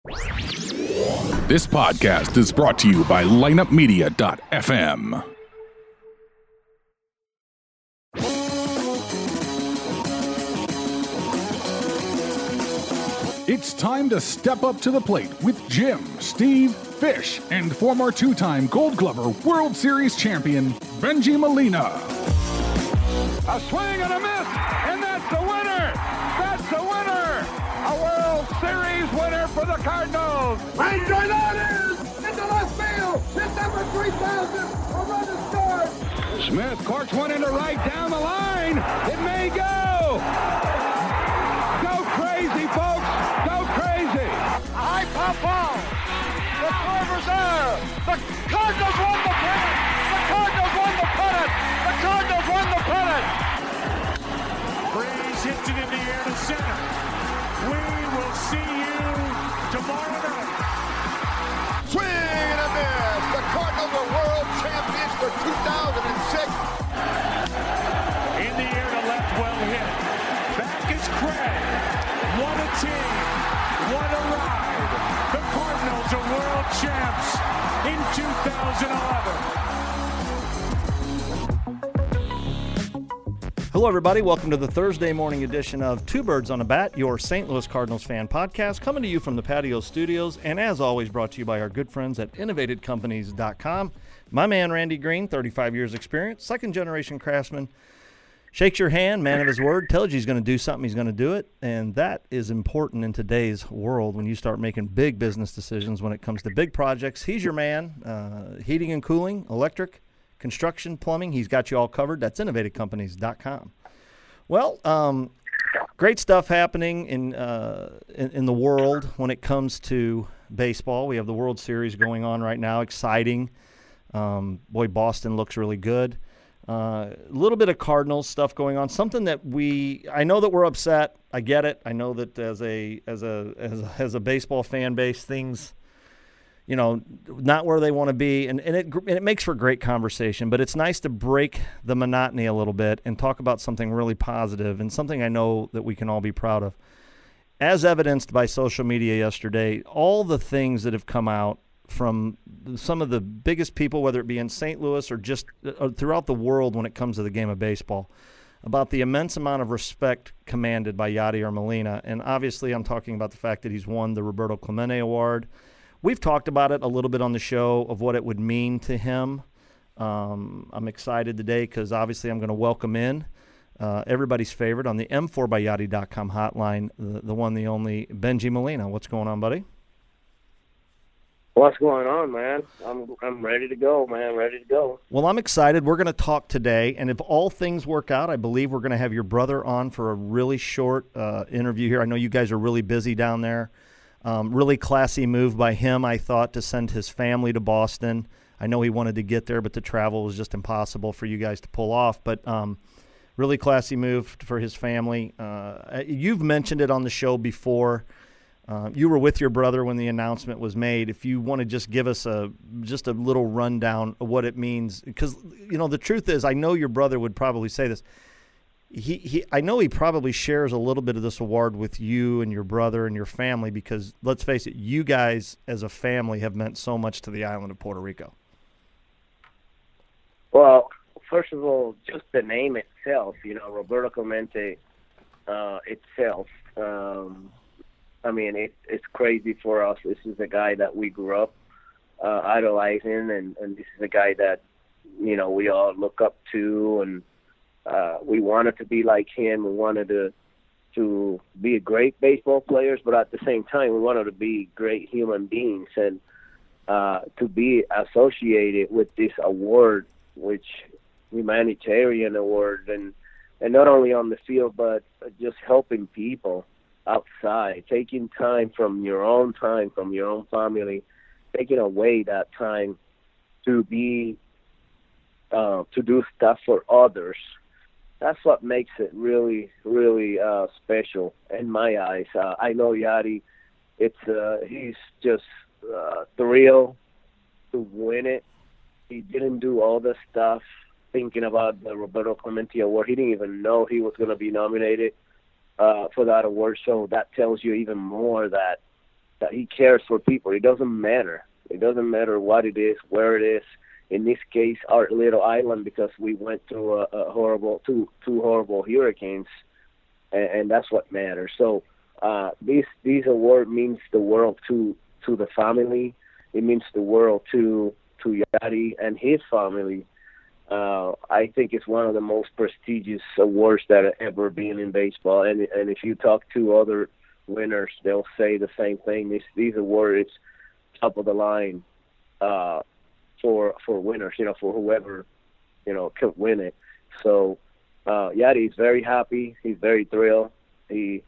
This podcast is brought to you by lineupmedia.fm. It's time to step up to the plate with Jim, Steve, Fish, and former two-time Gold Glover World Series champion, Bengie Molina. A swing and a miss, and that's the winner! That's the winner! A World Series winner for the Cardinals! Ranger, that is! Into left field! Hit number 3,000! A run is scored! Smith corks one into right down the line! It may go! Go crazy, folks! Go crazy! High pop ball! The Corvers are! The Cardinals won the pennant! The Cardinals won the pennant! The Cardinals won the pennant! Breeze hits it in the air to center. We will see you tomorrow night. Swing and a miss! The Cardinals are world champions for 2006! In the air to left, well hit. Back is Craig. What a team. What a ride. The Cardinals are world champs in 2011. Hello, everybody. Welcome to the Thursday morning edition of Two Birds on a Bat, your St. Louis Cardinals fan podcast, coming to you from the Patio Studios, and as always, brought to you by our good friends at InnovatedCompanies.com. My man, Randy Green, 35 years experience, second-generation craftsman, shakes your hand, man of his word, tells you he's going to do something, he's going to do it, and that is important in today's world when you start making big business decisions when it comes to big projects. He's your man, heating and cooling, electric, construction, plumbing. He's got you all covered. That's InnovatedCompanies.com. Well, great stuff happening in the world when it comes to baseball. We have the World Series going on right now. Exciting. Boy, Boston looks really good. A little bit of Cardinals stuff going on. Something that I know that we're upset. I get it. I know that as a baseball fan base, things, not where they want to be, and it makes for great conversation. But it's nice to break the monotony a little bit and talk about something really positive and something I know that we can all be proud of. As evidenced by social media yesterday, all the things that have come out from some of the biggest people, whether it be in St. Louis or just throughout the world when it comes to the game of baseball, about the immense amount of respect commanded by Yadier Molina. And obviously I'm talking about the fact that he's won the Roberto Clemente Award. We've talked about it a little bit on the show of what it would mean to him. I'm excited today because obviously I'm going to welcome in everybody's favorite on the M4byYadi.com hotline, the one, the only, Bengie Molina. What's going on, buddy? What's going on, man? I'm ready to go, man. Ready to go. Well, I'm excited. We're going to talk today, and if all things work out, I believe we're going to have your brother on for a really short interview here. I know you guys are really busy down there. Really classy move by him, I thought, to send his family to Boston. I know he wanted to get there, but the travel was just impossible for you guys to pull off. But really classy move for his family. You've mentioned it on the show before. You were with your brother when the announcement was made. If you want to just give us just a little rundown of what it means, because the truth is, I know your brother would probably say this. I know he probably shares a little bit of this award with you and your brother and your family because, let's face it, you guys as a family have meant so much to the island of Puerto Rico. Well, first of all, just the name itself, Roberto Clemente itself. I mean, it's crazy for us. This is a guy that we grew up idolizing, and this is a guy that, we all look up to, and we wanted to be like him. We wanted to be great baseball players, but at the same time, we wanted to be great human beings, and to be associated with this award, which humanitarian award, and not only on the field, but just helping people outside, taking time from your own family, taking away that time to be to do stuff for others. That's what makes it really, really special in my eyes. I know Yadi, he's just thrilled to win it. He didn't do all the stuff thinking about the Roberto Clemente Award. He didn't even know he was going to be nominated for that award. So that tells you even more that that he cares for people. It doesn't matter. It doesn't matter what it is, where it is. In this case, our little island, because we went through two horrible hurricanes, and that's what matters. So this award means the world to the family. It means the world to Yadi and his family. I think it's one of the most prestigious awards that have ever been in baseball. And if you talk to other winners, they'll say the same thing. These awards, top of the line for winners, for whoever, could win it. So Yadi is very happy. He's very thrilled. He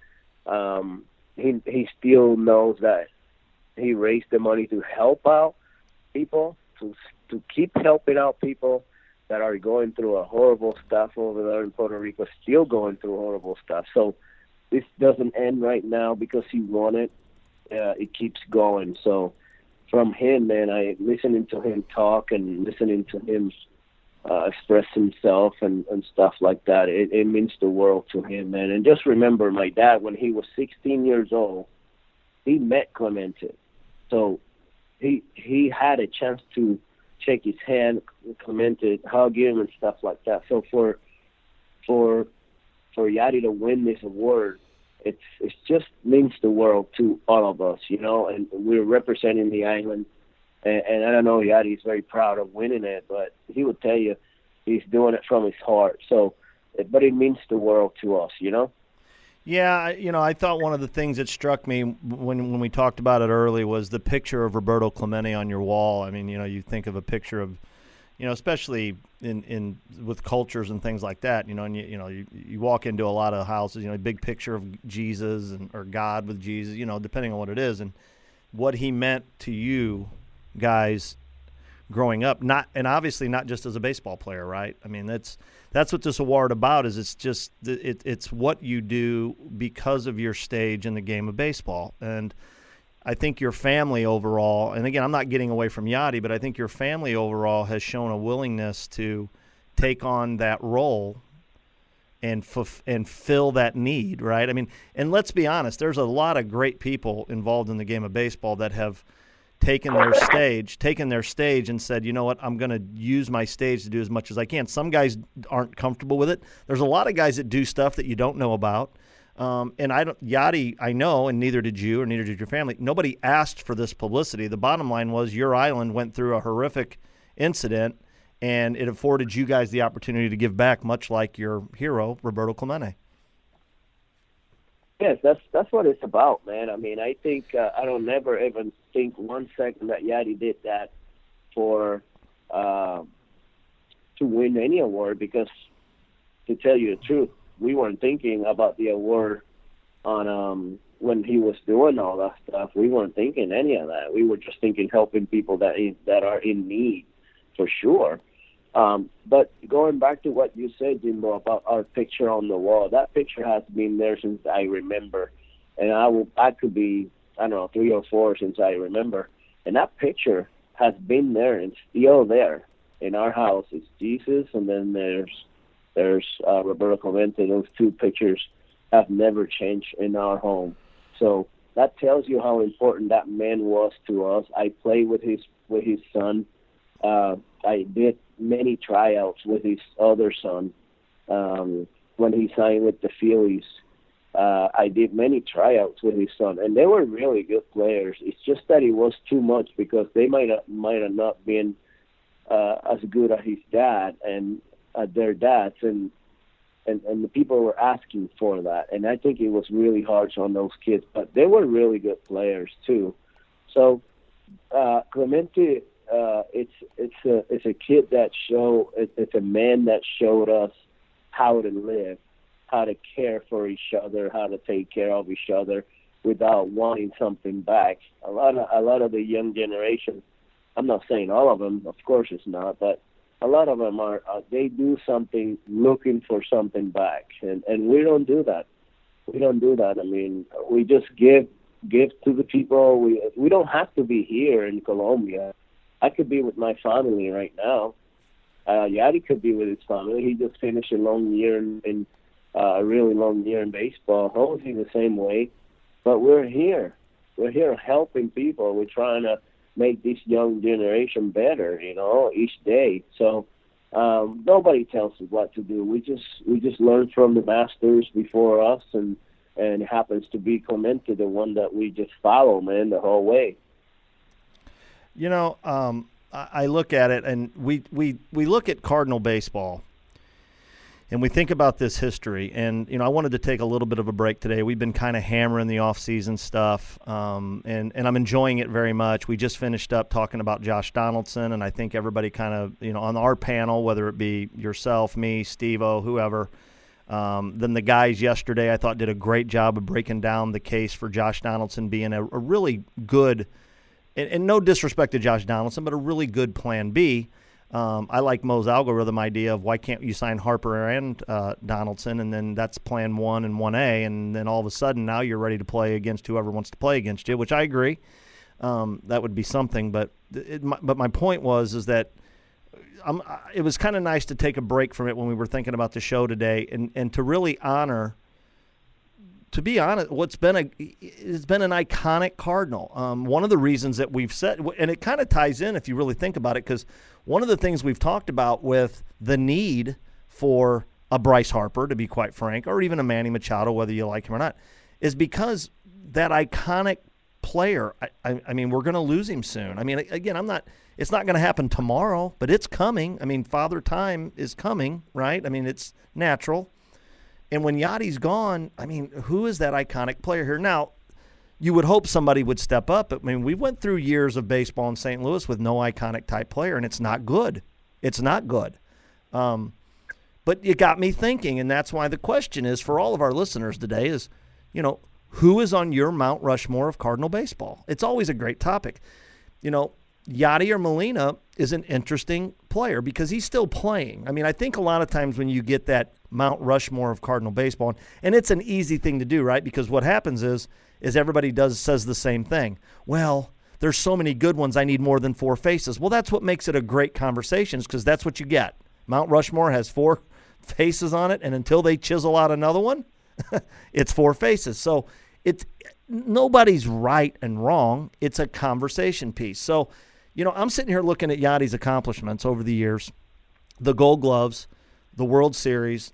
still knows that he raised the money to help out people, to keep helping out people that are going through a horrible stuff over there in Puerto Rico, still going through horrible stuff. So this doesn't end right now because he won it. It keeps going. So from him, man, listening to him talk and listening to him express himself and stuff like that, it means the world to him, man. And just remember, my dad, when he was 16 years old, he met Clemente. So he had a chance to shake his hand, Clemente, hug him and stuff like that. So for Yadi to win this award, it just means the world to all of us, and we're representing the island. And I don't know, Yadi is very proud of winning it, but he would tell you he's doing it from his heart. So, but it means the world to us, Yeah, I thought one of the things that struck me when we talked about it early was the picture of Roberto Clemente on your wall. I mean, you think of a picture of, especially in with cultures and things like that, and you walk into a lot of houses, a big picture of Jesus or God with Jesus, depending on what it is, and what he meant to you guys growing up, and obviously not just as a baseball player, right? I mean, that's what this award about is. It's what you do because of your stage in the game of baseball. And I think your family overall, and again, I'm not getting away from Yadi, but I think your family overall has shown a willingness to take on that role and fill that need, right? I mean, and let's be honest, there's a lot of great people involved in the game of baseball that have taken their stage and said, you know what, I'm going to use my stage to do as much as I can. Some guys aren't comfortable with it. There's a lot of guys that do stuff that you don't know about. And Yadi, I know, and neither did you or neither did your family. Nobody asked for this publicity. The bottom line was your island went through a horrific incident, and it afforded you guys the opportunity to give back, much like your hero, Roberto Clemente. Yes, that's what it's about, man. I mean, I think I don't never even think 1 second that Yadi did that for to win any award, because to tell you the truth, we weren't thinking about the award on when he was doing all that stuff. We weren't thinking any of that. We were just thinking helping people that are in need, for sure. But going back to what you said, Jimbo, about our picture on the wall, that picture has been there since I remember. And I could be, 3 or 4 since I remember. And that picture has been there and still there in our house. It's Jesus, and then there's Roberto Clemente. Those two pictures have never changed in our home. So that tells you how important that man was to us. I played with his son. I did many tryouts with his other son when he signed with the Phillies. I did many tryouts with his son, and they were really good players. It's just that it was too much because they might have not been as good as his dad and their dads, and the people were asking for that. And I think it was really harsh on those kids, but they were really good players too. So Clemente, it's a kid that it's a man that showed us how to live, how to care for each other, how to take care of each other without wanting something back. A lot of the young generation, I'm not saying all of them, of course it's not, but a lot of them they do something looking for something back, and we don't do that. We don't do that. I mean, we just give to the people. We don't have to be here in Colombia. I could be with my family right now. Yadi could be with his family. He just finished a long year a really long year in baseball. Hopefully the same way. But we're here. We're here helping people. We're trying to make this young generation better, each day. So nobody tells us what to do. We just learn from the masters before us, and it happens to be Clemente, the one that we just follow, man, the whole way. I look at it, and we look at Cardinal baseball, and we think about this history. And, I wanted to take a little bit of a break today. We've been kind of hammering the off-season stuff, and I'm enjoying it very much. We just finished up talking about Josh Donaldson, and I think everybody kind of, on our panel, whether it be yourself, me, Steve-O, whoever, then the guys yesterday I thought did a great job of breaking down the case for Josh Donaldson being a really good, and no disrespect to Josh Donaldson, but a really good plan B. I like Mo's algorithm idea of why can't you sign Harper and Donaldson, and then that's plan 1 and 1A, and then all of a sudden now you're ready to play against whoever wants to play against you, which I agree. That would be something, but my point is that it was kind of nice to take a break from it when we were thinking about the show today, and to really honor, to be honest, it's been an iconic Cardinal. One of the reasons that we've said, and it kind of ties in if you really think about it, because one of the things we've talked about with the need for a Bryce Harper, to be quite frank, or even a Manny Machado, whether you like him or not, is because that iconic player, I mean, we're going to lose him soon. I mean, again, it's not going to happen tomorrow, but it's coming. I mean, Father Time is coming, right? I mean, it's natural. And when Yadi's gone, I mean, who is that iconic player here? Now, you would hope somebody would step up. I mean, we went through years of baseball in St. Louis with no iconic type player, and it's not good. It's not good. But you got me thinking, and that's why the question is for all of our listeners today is, who is on your Mount Rushmore of Cardinal baseball? It's always a great topic. Yadi or Molina is an interesting player because he's still playing. I mean, I think a lot of times when you get that Mount Rushmore of Cardinal baseball, and it's an easy thing to do, right? Because what happens is everybody says the same thing. Well, there's so many good ones, I need more than 4 faces. Well, that's what makes it a great conversation, because that's what you get. Mount Rushmore has 4 faces on it, and until they chisel out another one, it's 4 faces. So nobody's right and wrong. It's a conversation piece. So, I'm sitting here looking at Yadi's accomplishments over the years, the Gold Gloves, the World Series,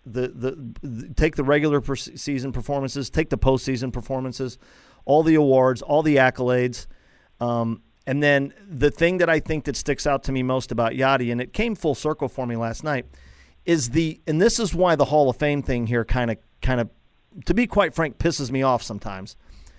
take the regular season performances, take the postseason performances, all the awards, all the accolades. And then the thing that I think that sticks out to me most about Yadi, and it came full circle for me last night, is and this is why the Hall of Fame thing here kind of, to be quite frank, pisses me off sometimes.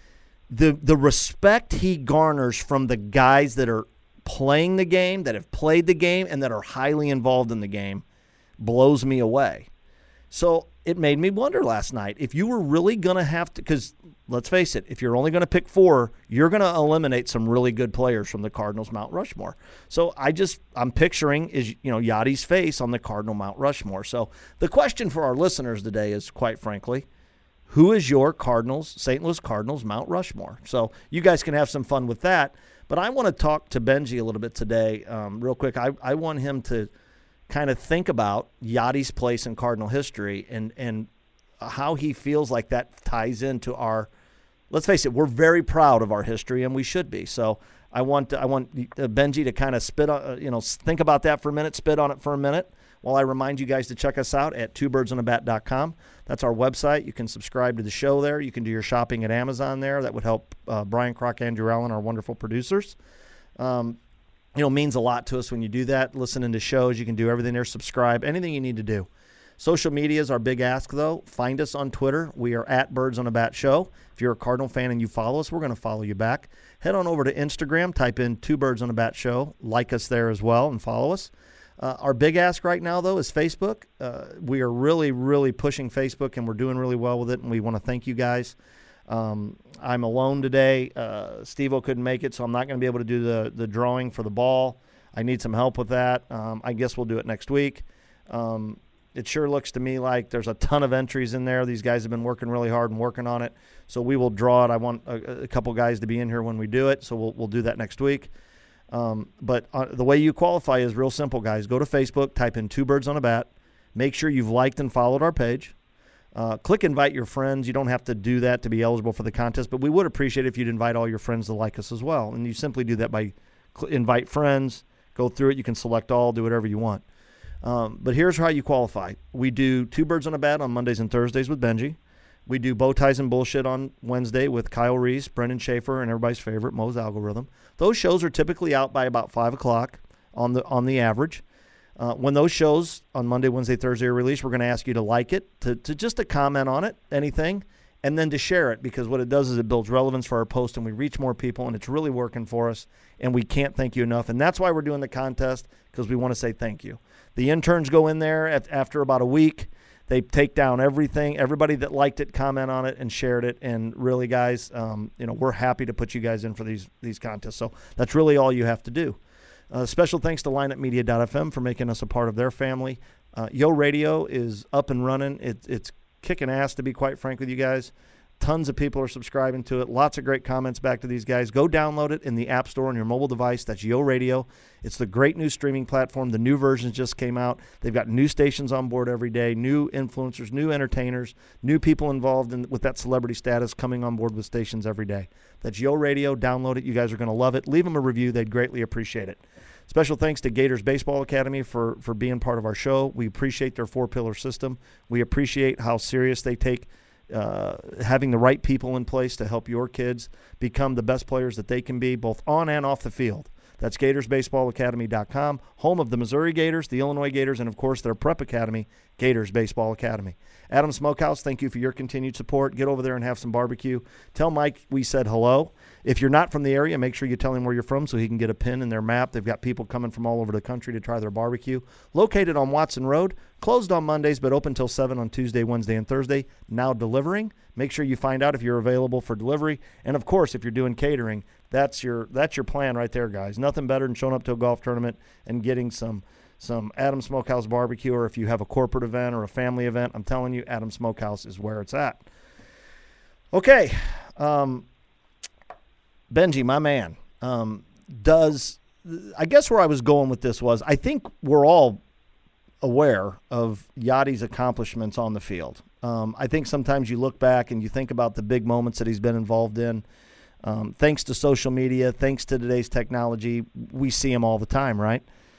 The respect he garners from the guys that are playing the game, that have played the game, and that are highly involved in the game blows me away. So it made me wonder last night, if you were really going to have to, because let's face it, if you're only going to pick 4, you're going to eliminate some really good players from the Cardinals Mount Rushmore. So I'm picturing Yadi's face on the Cardinal Mount Rushmore. So the question for our listeners today is, quite frankly, who is your St. Louis Cardinals Mount Rushmore? So you guys can have some fun with that. But I want to talk to Benji a little bit today real quick. I want him to kind of think about Yadi's place in Cardinal history and how he feels like that ties into our – let's face it, we're very proud of our history, and we should be. So I want Benji to kind of think about that for a minute, spit on it for a minute, while I remind you guys to check us out at twobirdsonthebat.com. That's our website. You can subscribe to the show there. You can do your shopping at Amazon there. That would help Brian Kroc, Andrew Allen, our wonderful producers. Means a lot to us when you do that. Listening to shows, you can do everything there. Subscribe, anything you need to do. Social media is our big ask, though. Find us on Twitter. We are at Birds on a Bat Show. If you're a Cardinal fan and you follow us, we're going to follow you back. Head on over to Instagram. Type in 2 Birds on a Bat Show. Like us there as well and follow us. Our big ask right now, though, is Facebook. We are really, really pushing Facebook, and we're doing really well with it, and we want to thank you guys. I'm alone today. Steve-O couldn't make it, so I'm not going to be able to do the drawing for the ball. I need some help with that. I guess we'll do it next week. It sure looks to me like there's a ton of entries in there. These guys have been working really hard and working on it, so we will draw it. I want a couple guys to be in here when we do it, so we'll do that next week. But the way you qualify is real simple, guys. Go to Facebook, type in 2 Birds on a Bat. Make sure you've liked and followed our page. Click invite your friends. You don't have to do that to be eligible for the contest, but we would appreciate it if you'd invite all your friends to like us as well. And you simply do that by invite friends, go through it. You can select all, do whatever you want. But here's how you qualify. We do Two Birds on a Bat on Mondays and Thursdays with Benji. We do Bow Ties and Bullshit on Wednesday with Kyle Reese, Brendan Schaefer, and everybody's favorite, Mo's Algorithm. Those shows are typically out by about 5 o'clock on the average. When those shows on Monday, Wednesday, Thursday are released, we're going to ask you to like it, to just to comment on it, anything, and then to share it, because what it does is it builds relevance for our post and we reach more people, and it's really working for us, and we can't thank you enough. And that's why we're doing the contest, because we want to say thank you. The interns go in there after about a week. They take down everything, everybody that liked it, comment on it, and shared it. And really, guys, we're happy to put you guys in for these contests. So that's really all you have to do. Special thanks to lineupmedia.fm for making us a part of their family. Yo Radio is up and running. It's kicking ass, to be quite frank with you guys. Tons of people are subscribing to it. Lots of great comments back to these guys. Go download it in the App Store on your mobile device. That's Yo Radio. It's the great new streaming platform. The new versions just came out. They've got new stations on board every day, new influencers, new entertainers, new people involved with that celebrity status coming on board with stations every day. That's Yo Radio. Download it. You guys are going to love it. Leave them a review. They'd greatly appreciate it. Special thanks to Gators Baseball Academy for being part of our show. We appreciate their 4-pillar system. We appreciate how serious they take having the right people in place to help your kids become the best players that they can be, both on and off the field. That's GatorsBaseballAcademy.com, home of the Missouri Gators, the Illinois Gators, and, of course, their prep academy, Gators Baseball Academy. Adam Smokehouse, thank you for your continued support. Get over there and have some barbecue. Tell Mike we said hello. If you're not from the area, make sure you tell him where you're from so he can get a pin in their map. They've got people coming from all over the country to try their barbecue. Located on Watson Road, closed on Mondays but open till 7 on Tuesday, Wednesday, and Thursday. Now delivering. Make sure you find out if you're available for delivery. And, of course, if you're doing catering, that's your plan right there, guys. Nothing better than showing up to a golf tournament and getting some Adam Smokehouse barbecue, or if you have a corporate event or a family event, I'm telling you, Adam Smokehouse is where it's at. Okay. Benji, my man, I guess where I was going with this was, I think we're all aware of Yadi's accomplishments on the field. I think sometimes you look back and you think about the big moments that he's been involved in. Thanks to social media, thanks to today's technology, we see him all the time, right?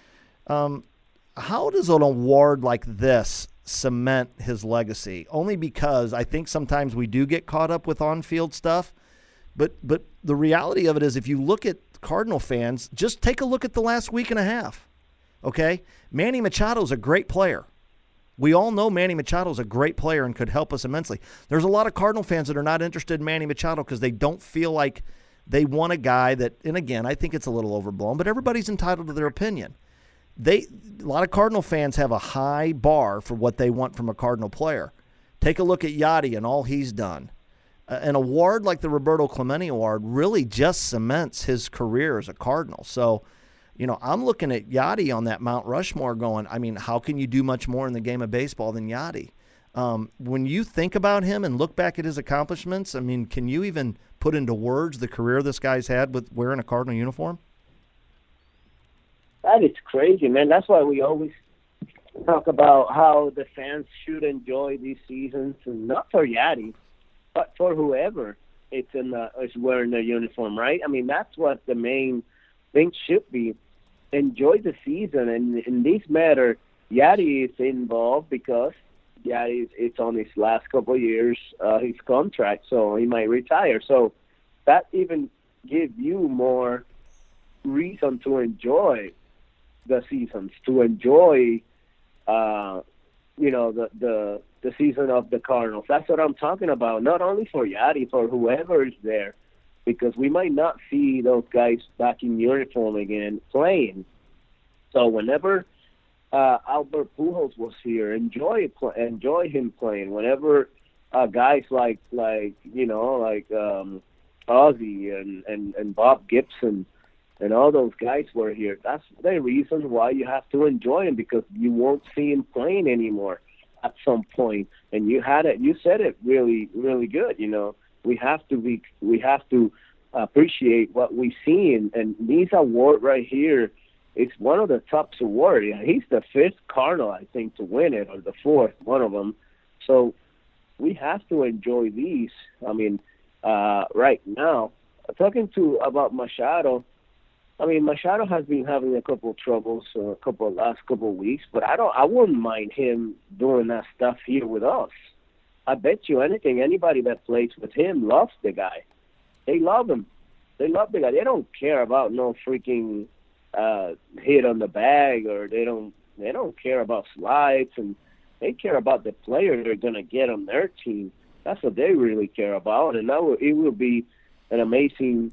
How does an award like this cement his legacy? Only because I think sometimes we do get caught up with on-field stuff. But the reality of it is, if you look at Cardinal fans, just take a look at the last week and a half, okay? Manny Machado's a great player. We all know Manny Machado's a great player and could help us immensely. There's a lot of Cardinal fans that are not interested in Manny Machado because they don't feel like they want a guy that, and again, I think it's a little overblown, but everybody's entitled to their opinion. A lot of Cardinal fans have a high bar for what they want from a Cardinal player. Take a look at Yadi and all he's done. An award like the Roberto Clemente Award really just cements his career as a Cardinal. So, I'm looking at Yadi on that Mount Rushmore going, I mean, how can you do much more in the game of baseball than Yadi? When you think about him and look back at his accomplishments, I mean, can you even put into words the career this guy's had with wearing a Cardinal uniform? That is crazy, man. That's why we always talk about how the fans should enjoy these seasons, and not for Yadi, but for whoever is wearing the uniform, right? I mean, that's what the main thing should be. Enjoy the season, and in this matter, Yadi is involved because Yadi it's on his last couple of years, his contract, so he might retire. So that even gives you more reason to enjoy the seasons, to enjoy, the season of the Cardinals. That's what I'm talking about. Not only for Yadi, for whoever is there, because we might not see those guys back in uniform again playing. So whenever Albert Pujols was here, enjoy him playing. Whenever guys like Ozzie and Bob Gibson and all those guys were here, that's the reason why you have to enjoy him, because you won't see him playing anymore at some point. And you said it really, really good. We have to appreciate what we see, and this award right here is one of the top awards. He's the 5th Cardinal, I think, to win it, or the 4th, one of them. So we have to enjoy these. I mean, right now, talking about Machado. I mean, Machado has been having a couple of troubles last couple of weeks, but I wouldn't mind him doing that stuff here with us. I bet you anything, anybody that plays with him loves the guy. They love him. They love the guy. They don't care about no freaking hit on the bag, or they don't care about slides, and they care about the player they're gonna get on their team. That's what they really care about, and it will be an amazing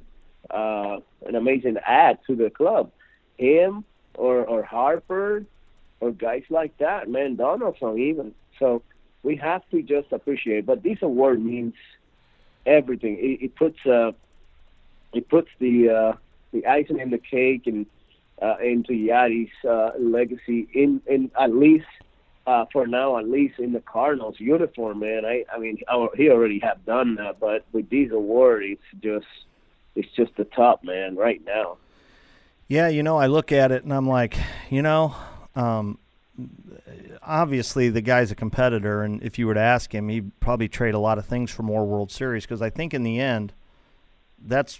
add to the club. Him or Harper or guys like that, man, Donaldson even. So we have to just appreciate. But this award means everything. It puts the icing in the cake and into Yadi's legacy in at least for now, at least in the Cardinals uniform, man. I mean, he already have done that, but with this award, it's just the top, man, right now. Yeah, I look at it and I'm like, obviously the guy's a competitor, and if you were to ask him, he'd probably trade a lot of things for more World Series, because I think in the end, that's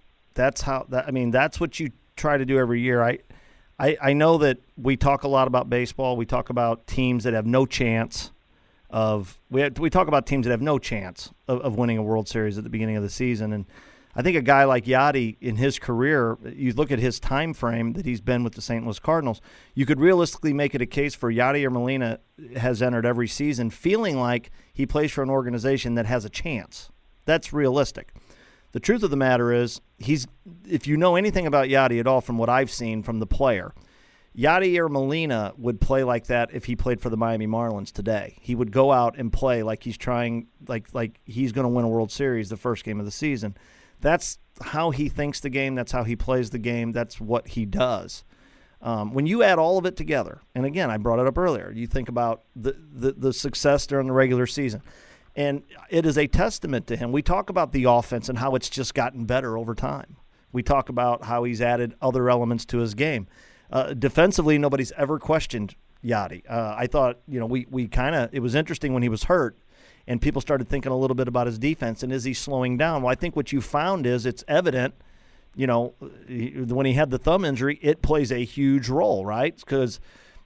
what you try to do every year. I know that we talk a lot about baseball. We talk about teams that have no chance of we talk about teams that have no chance of winning a World Series at the beginning of the season, and I think a guy like Yadi in his career, you look at his time frame that he's been with the St. Louis Cardinals, you could realistically make it a case for Yadier Molina has entered every season feeling like he plays for an organization that has a chance. That's realistic. The truth of the matter is, if you know anything about Yadi at all from what I've seen from the player, Yadier Molina would play like that if he played for the Miami Marlins today. He would go out and play like he's trying, like he's going to win a World Series the first game of the season. That's how he thinks the game. That's how he plays the game. That's what he does. When you add all of it together, and again, I brought it up earlier, you think about the success during the regular season, and it is a testament to him. We talk about the offense and how it's just gotten better over time. We talk about how he's added other elements to his game. Defensively, nobody's ever questioned Yadi. I thought, it was interesting when he was hurt, and people started thinking a little bit about his defense, and is he slowing down? Well, I think what you found is it's evident, when he had the thumb injury, it plays a huge role, right? Because,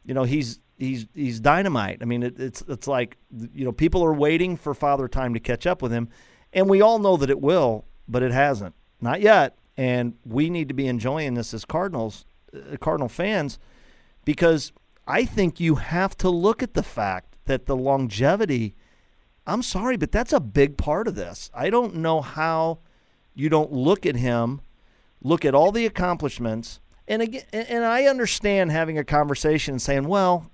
he's dynamite. I mean, it's like, people are waiting for Father Time to catch up with him, and we all know that it will, but it hasn't. Not yet, and we need to be enjoying this as Cardinal fans, because I think you have to look at the fact that the longevity – I'm sorry, but that's a big part of this. I don't know how you don't look at him, look at all the accomplishments, and again, and I understand having a conversation and saying, well,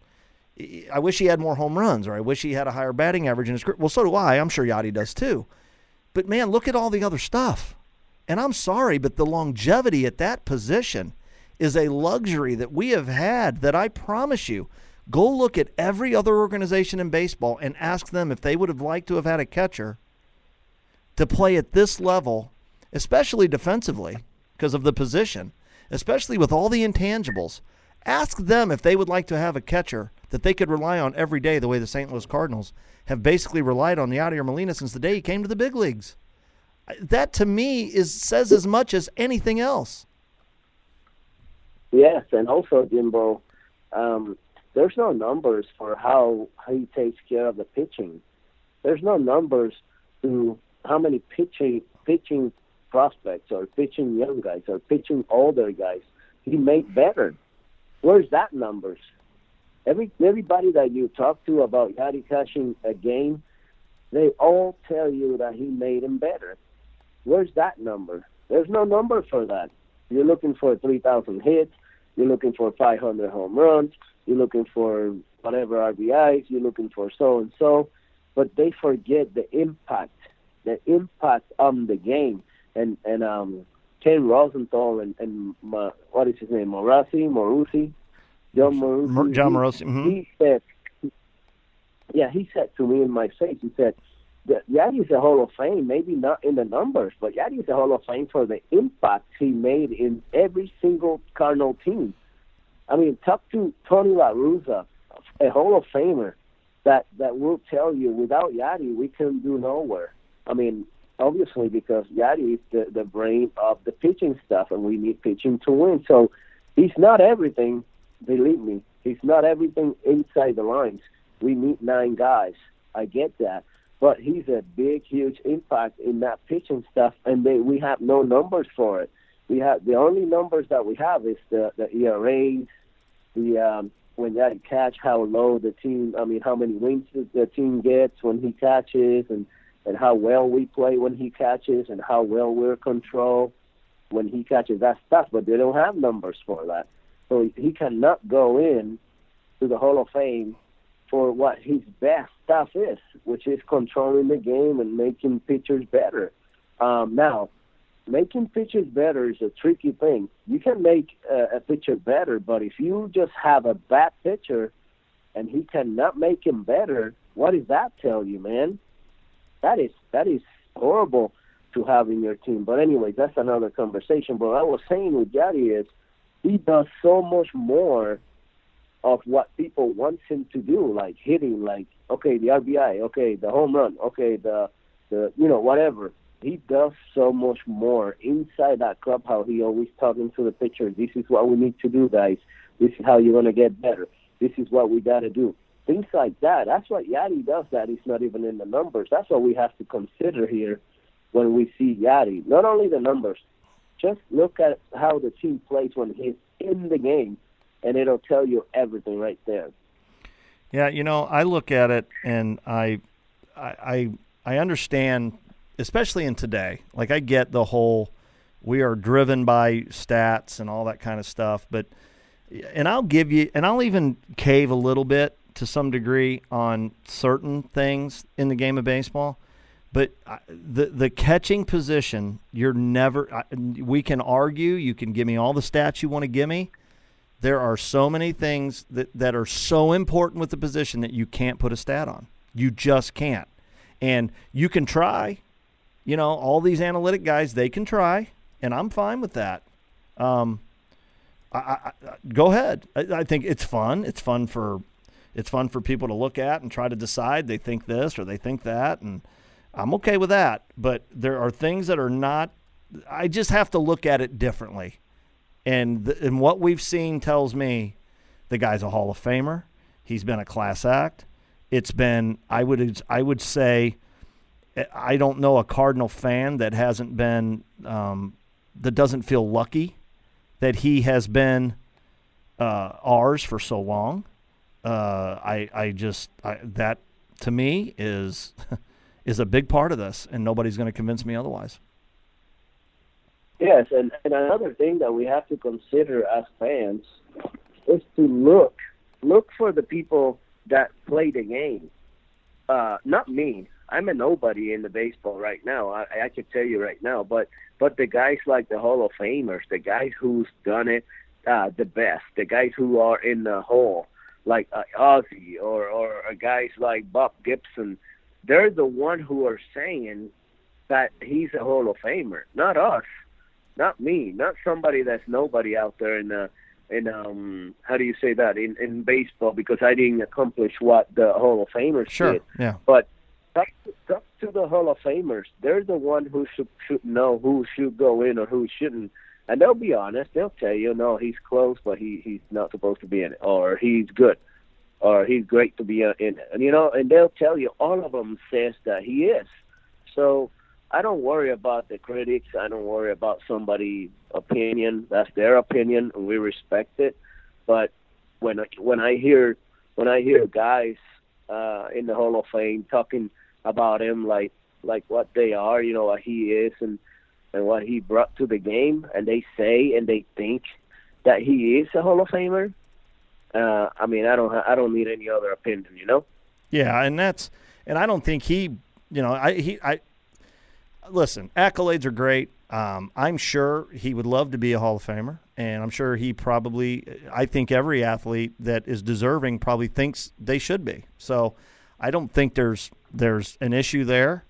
I wish he had more home runs, or I wish he had a higher batting average in his career. Well, so do I. I'm sure Yadi does too. But, man, look at all the other stuff. And I'm sorry, but the longevity at that position is a luxury that we have had that I promise you, go look at every other organization in baseball and ask them if they would have liked to have had a catcher to play at this level, especially defensively because of the position, especially with all the intangibles. Ask them if they would like to have a catcher that they could rely on every day the way the St. Louis Cardinals have basically relied on Yadier Molina since the day he came to the big leagues. That, to me, says as much as anything else. Yes, and also, Jimbo, there's no numbers for how he takes care of the pitching. There's no numbers to how many pitching prospects or pitching young guys or pitching older guys he made better. Where's that numbers? Everybody that you talk to about Yadi catching a game, they all tell you that he made him better. Where's that number? There's no number for that. You're looking for 3,000 hits. You're looking for 500 home runs. You're looking for whatever RBIs. You're looking for so-and-so. But they forget the impact on the game. And Ken Rosenthal and what is his name, Morosi? John Morosi. Mm-hmm. He said to me in my face, he said, Yadi's a Hall of Fame, maybe not in the numbers, but Yadi's a Hall of Fame for the impact he made in every single Cardinal team. I mean, talk to Tony La Russa, a Hall of Famer. that will tell you without Yadi we can do nowhere. I mean, obviously because Yadi is the brain of the pitching stuff, and we need pitching to win. So he's not everything, believe me. He's not everything inside the lines. We need 9 guys. I get that. But he's a big, huge impact in that pitching stuff, and we have no numbers for it. We have the only numbers that we have is the ERAs, when Yadi catch, how low the team, how many wins the team gets when he catches, and how well we play when he catches, and how well we're controlled when he catches that stuff. But they don't have numbers for that. So he cannot go in to the Hall of Fame for what his best stuff is, which is controlling the game and making pitchers better. Now, making pitchers better is a tricky thing. You can make a pitcher better, but if you just have a bad pitcher and he cannot make him better, what does that tell you, man? That is horrible to have in your team. But anyway, that's another conversation. But what I was saying with Yadi is he does so much more of what people want him to do, like hitting, like, okay, the RBI, okay, the home run, okay, the whatever. He does so much more inside that clubhouse. He always talking to the pitcher. This is what we need to do, guys. This is how you're going to get better. This is what we got to do. Things like that. That's what Yadi does. That is not even in the numbers. That's what we have to consider here when we see Yadi. Not only the numbers, just look at how the team plays when he's in the game, and it'll tell you everything right there. Yeah, I look at it and I understand, especially in today. Like, I get the whole we are driven by stats and all that kind of stuff, and I'll even cave a little bit to some degree on certain things in the game of baseball. But the catching position, we can argue, you can give me all the stats you want to give me. There are so many things that are so important with the position that you can't put a stat on. You just can't. And you can try. All these analytic guys, they can try, and I'm fine with that. Go ahead. I think it's fun. It's fun for people to look at and try to decide they think this or they think that, and I'm okay with that. But there are things that are not – I just have to look at it differently. And what we've seen tells me the guy's a Hall of Famer. He's been a class act. It's been – I would say I don't know a Cardinal fan that hasn't been that doesn't feel lucky that he has been ours for so long. That to me is a big part of this, and nobody's going to convince me otherwise. Yes, and another thing that we have to consider as fans is to look for the people that play the game. Not me. I'm a nobody in the baseball right now. I can tell you right now, but the guys like the Hall of Famers, the guys who's done it the best, the guys who are in the Hall, like Ozzie or guys like Bob Gibson, they're the one who are saying that he's a Hall of Famer, not us, not me, not somebody that's nobody out there in how do you say that in baseball, because I didn't accomplish what the Hall of Famers did. Yeah. But talk to the Hall of Famers. They're the one who should know who should go in or who shouldn't. And they'll be honest. They'll tell you, no, he's close, but he's not supposed to be in it. Or he's good. Or he's great to be in it. And, and they'll tell you, all of them says that he is. So I don't worry about the critics. I don't worry about somebody's opinion. That's their opinion, and we respect it. But when I hear guys in the Hall of Fame talking about him like what they are, what he is and what he brought to the game, and they say and they think that he is a Hall of Famer, I don't need any other opinion, Yeah, and I don't think he listen, accolades are great. I'm sure he would love to be a Hall of Famer, and I'm sure I think every athlete that is deserving probably thinks they should be. So I don't think there's an issue there.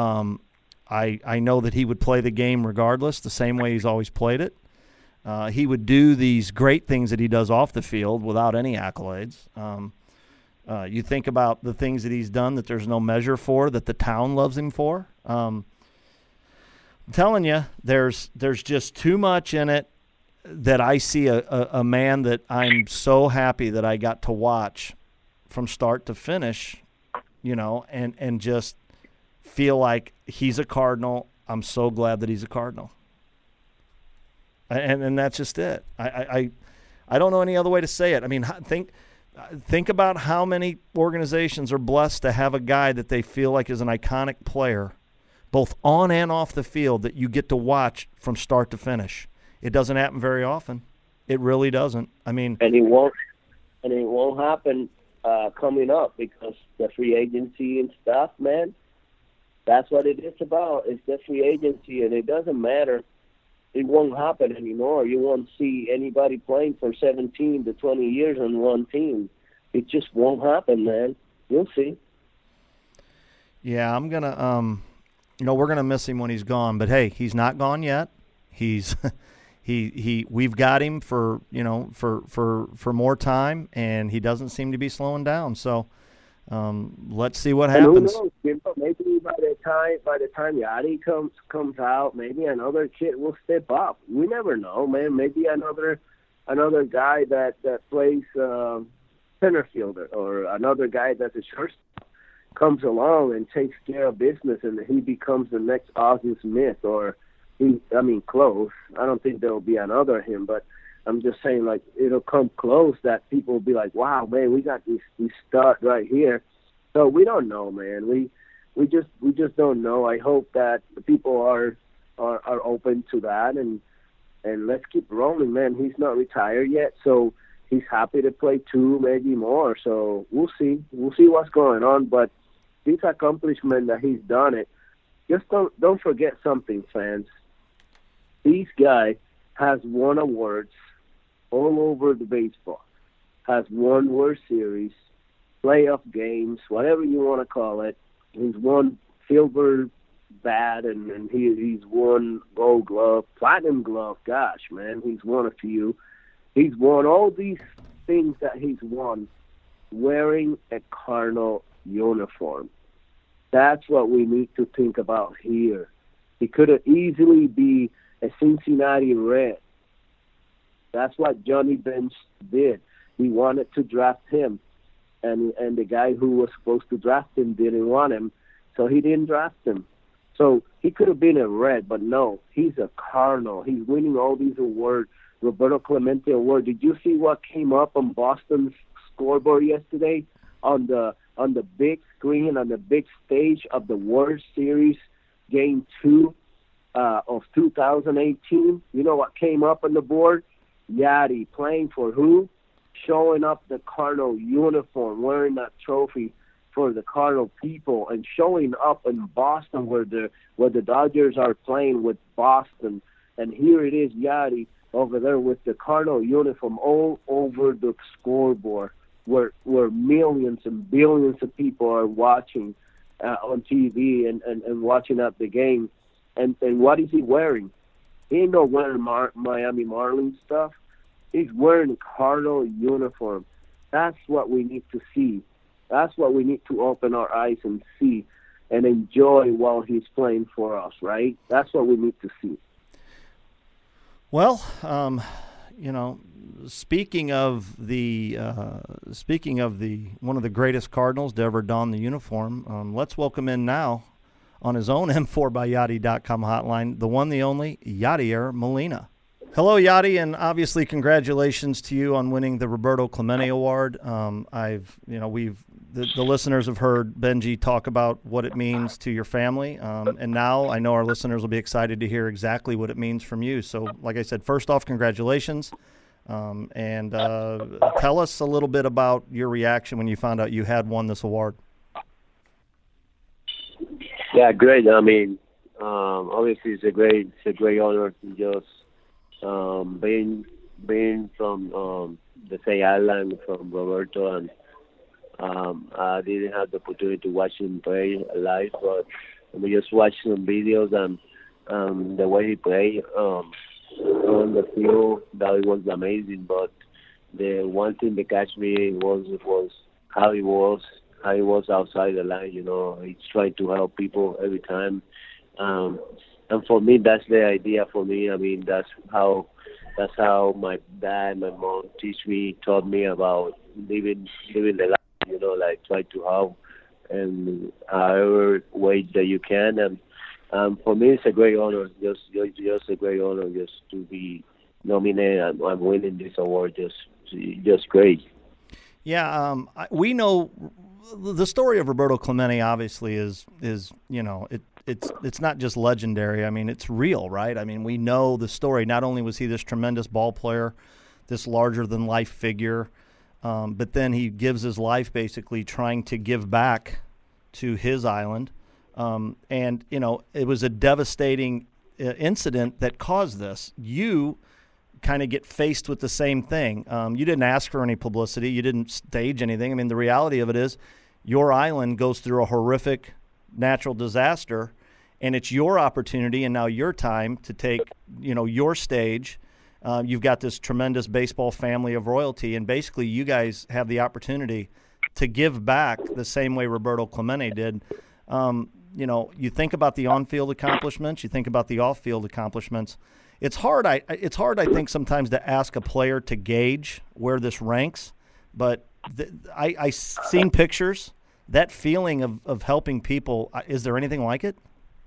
I know that he would play the game regardless, the same way he's always played it. He would do these great things that he does off the field without any accolades. You think about the things that he's done that there's no measure for, that the town loves him for. I'm telling you, there's just too much in it that I see a man that I'm so happy that I got to watch from start to finish, and just feel like he's a Cardinal. I'm so glad that he's a Cardinal. And that's just it. I don't know any other way to say it. I mean, think about how many organizations are blessed to have a guy that they feel like is an iconic player, both on and off the field, that you get to watch from start to finish. It doesn't happen very often. It really doesn't. I mean, and it won't happen coming up, because the free agency and stuff, man. That's what it is about. It's the free agency, and it doesn't matter. It won't happen anymore. You won't see anybody playing for 17 to 20 years on one team. It just won't happen, man. You'll see. Yeah, I'm gonna. We're gonna miss him when he's gone. But hey, he's not gone yet. He's we've got him for for more time, and he doesn't seem to be slowing down. So let's see what happens. And who knows? Maybe by the time Yadi comes out, maybe another kid will step up. We never know, man. Maybe another guy that plays center fielder, or another guy that's a shortstop comes along and takes care of business, and he becomes the next Ozzie Smith, or close. I don't think there will be another him, but I'm just saying, like, it'll come close that people will be like, wow, man, we got this stud right here. So we don't know, man. We just don't know. I hope that the people are open to that, and let's keep rolling, man. He's not retired yet, so he's happy to play 2, maybe more. So we'll see. We'll see what's going on. But this accomplishment that he's done it, just don't forget something, fans. This guy has won awards all over the baseball, has won World Series, playoff games, whatever you want to call it. He's won silver bat, and he's won Gold Glove, Platinum Glove. Gosh, man, he's won a few. He's won all these things that he's won wearing a Cardinal uniform. That's what we need to think about here. He could have easily be a Cincinnati Red. That's what Johnny Bench did. He wanted to draft him, and the guy who was supposed to draft him didn't want him, so he didn't draft him. So he could have been a Red, but no, he's a Cardinal. He's winning all these awards. Roberto Clemente Award. Did you see what came up on Boston's scoreboard yesterday on the big screen, on the big stage of the World Series Game 2 of 2018? You know what came up on the board? Yadi playing for who? Showing up the Cardinal uniform, wearing that trophy for the Cardinal people, and showing up in Boston where the Dodgers are playing with Boston. And here it is, Yadi, over there with the Cardinal uniform all over the scoreboard, where millions and billions of people are watching on TV and watching up the game. And what is he wearing? He ain't no wearing Miami Marlins stuff. He's wearing a Cardinal uniform. That's what we need to see. That's what we need to open our eyes and see and enjoy while he's playing for us, right? That's what we need to see. Well, speaking of the one of the greatest Cardinals to ever don the uniform, let's welcome in now on his own M4byYachty.com hotline, the one, the only, Yadier Molina. Hello, Yachty, and obviously congratulations to you on winning the Roberto Clemente Award. The listeners have heard Benji talk about what it means to your family, and now I know our listeners will be excited to hear exactly what it means from you. So, like I said, first off, congratulations, and tell us a little bit about your reaction when you found out you had won this award. Yeah, great. I mean, obviously it's a great honor to just being from the same island from Roberto, and I didn't have the opportunity to watch him play live, but we just watched some videos and the way he played on the field, that was amazing. But the one thing that catch me was how he was outside the line. You know, he's trying to help people every time. And for me, that's the idea for me. I mean, that's how my dad, my mom taught me about living the life. You know, like try to help in however way that you can. And for me, it's a great honor. Just a great honor just to be nominated. I'm winning this award. Just great. Yeah, we know the story of Roberto Clemente. Obviously, is you know it's not just legendary. I mean, it's real, right? I mean, we know the story. Not only was he this tremendous ball player, this larger than life figure, but then he gives his life basically trying to give back to his island. And, you know, it was a devastating incident that caused this. You kind of get faced with the same thing. You didn't ask for any publicity. You didn't stage anything. I mean, the reality of it is your island goes through a horrific natural disaster, and it's your opportunity and now your time to take, you know, your stage. You've got this tremendous baseball family of royalty, and basically you guys have the opportunity to give back the same way Roberto Clemente did. You know, you think about the on-field accomplishments, you think about the off-field accomplishments. It's hard, I think, sometimes to ask a player to gauge where this ranks, but I seen pictures. That feeling of helping people, is there anything like it?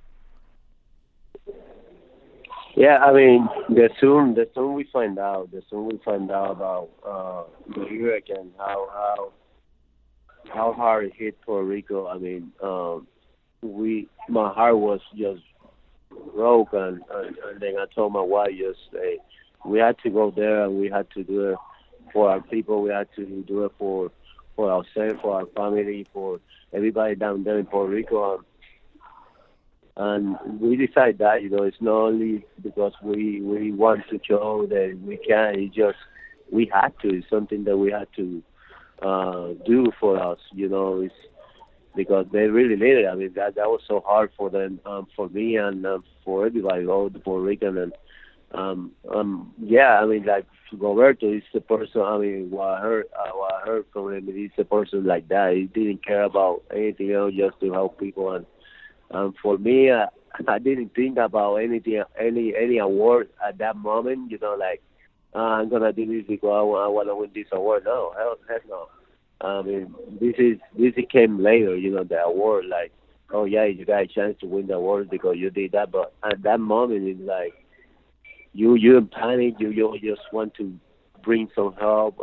Yeah, I mean, the soon we find out about the hurricane, how hard it hit Puerto Rico. I mean, my heart was just broke, and then I told my wife we had to go there, and we had to do it for our people. We had to do it for ourselves, for our family, for everybody down there in Puerto Rico. And we decided that, you know, it's not only because we want to show that we can, it's just we had to. It's something that we had to do for us, you know. It's because they really need it. I mean, that was so hard for them, for me, and for everybody, all the Puerto Rican. And yeah, I mean, like Roberto is the person. I mean, what I heard from him, he's a person like that. He didn't care about anything else, just to help people. And for me, I didn't think about anything, any award at that moment. You know, like I'm gonna do this because I want to win this award. No, heck no. I mean, this came later. You know, the award. Like, oh yeah, you got a chance to win the award because you did that. But at that moment, it's like you're in panic. You just want to bring some help,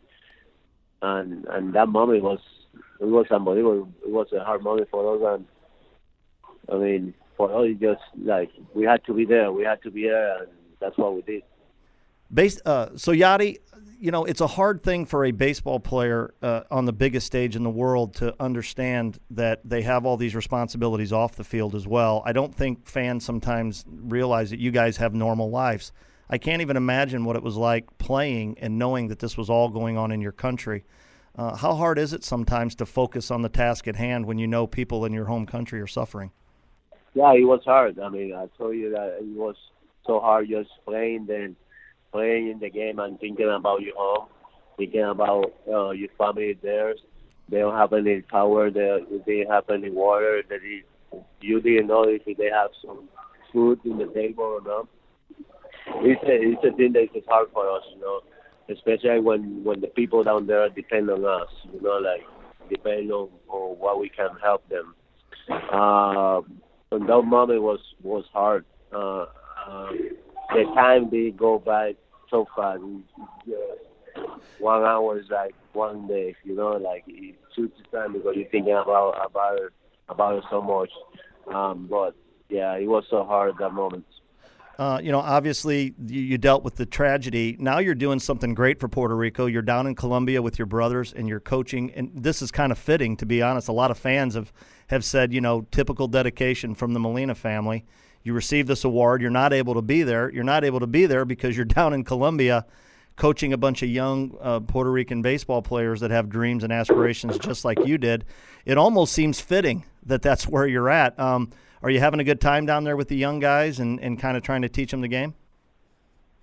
and that moment was unbelievable. It was a hard moment for us, and I mean, for us, it's just like we had to be there. And that's what we did. So Yadi, you know, it's a hard thing for a baseball player on the biggest stage in the world to understand that they have all these responsibilities off the field as well. I don't think fans sometimes realize that you guys have normal lives. I can't even imagine what it was like playing and knowing that this was all going on in your country. How hard is it sometimes to focus on the task at hand when you know people in your home country are suffering? Yeah, it was hard. I mean, I told you that it was so hard just playing in the game and thinking about your home, thinking about your family there. They don't have any power. They didn't have any water. You didn't know if they have some food in the table or not. It's a thing that is hard for us, you know, especially when the people down there depend on us, you know, like depend on what we can help them. And that moment was hard. The time did go by so fast. 1 hour is like 1 day, you know, like it shoots the time because you're thinking about it so much. But yeah, it was so hard at that moment. You know, obviously you dealt with the tragedy. Now you're doing something great for Puerto Rico. You're down in Colombia with your brothers and you're coaching. And this is kind of fitting, to be honest. A lot of fans have said, you know, typical dedication from the Molina family. You receive this award. You're not able to be there. You're not able to be there because you're down in Colombia coaching a bunch of young Puerto Rican baseball players that have dreams and aspirations just like you did. It almost seems fitting that that's where you're at. Are you having a good time down there with the young guys and kind of trying to teach them the game?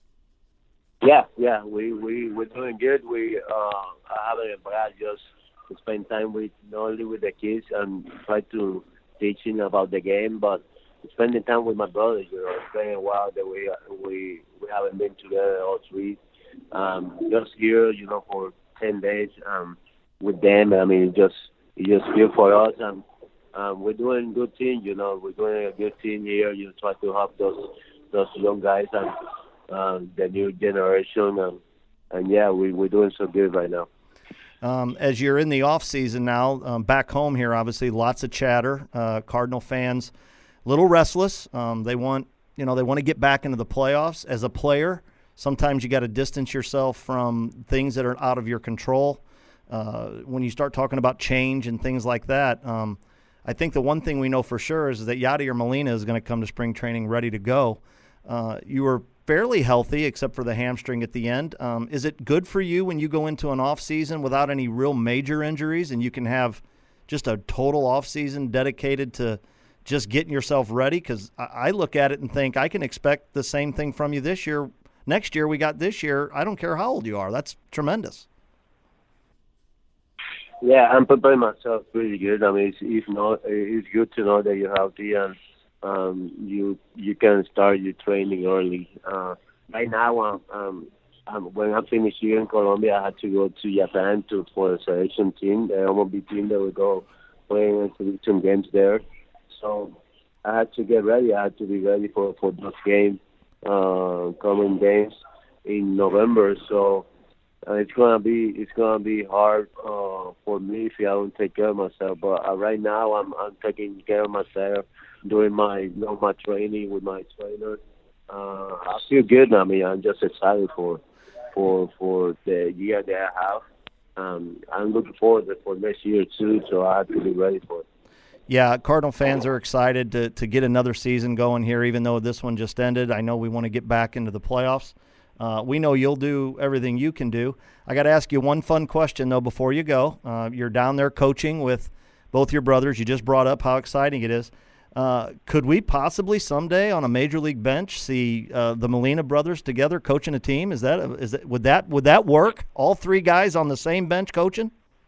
Yeah, we're doing good. We are having a blast just spend time with not only with the kids and try to teaching about the game, but spending time with my brothers. It's been a while that we haven't been together all three. Just here, for 10 days with them. I mean, it's just good for us, and we're doing good team. We're doing a good team here. You try to help those young guys and the new generation, and yeah, we're doing so good right now. As you're in the off season now, back home here, obviously lots of chatter. Cardinal fans, a little restless. They want to get back into the playoffs. As a player, sometimes you got to distance yourself from things that are out of your control. When you start talking about change and things like that, I think the one thing we know for sure is that Yadier Molina is going to come to spring training ready to go. You were fairly healthy except for the hamstring at the end. Is it good for you when you go into an off season without any real major injuries and you can have just a total off season dedicated to just getting yourself ready? Because I look at it and think I can expect the same thing from you this year. Next year we got this year. I don't care how old you are. That's tremendous. Yeah, I'm preparing myself pretty good. I mean, it's good to know that you're healthy and you can start your training early. Right now, when I finish here in Colombia, I had to go to Japan for the selection team, the MLB team that will go playing some games there. So I had to get ready. I had to be ready for those games, coming games in November. So it's gonna be hard for me if I don't take care of myself. But right now, I'm taking care of myself, doing my training with my trainer. I feel good. I mean, I'm just excited for the year that I have. I'm looking forward for next year too. So I have to be ready for it. Yeah, Cardinal fans are excited to get another season going here, even though this one just ended. I know we want to get back into the playoffs. We know you'll do everything you can do. I got to ask you one fun question, though, before you go. You're down there coaching with both your brothers. You just brought up how exciting it is. Could we possibly someday on a major league bench see the Molina brothers together coaching a team? Would that work? All three guys on the same bench coaching?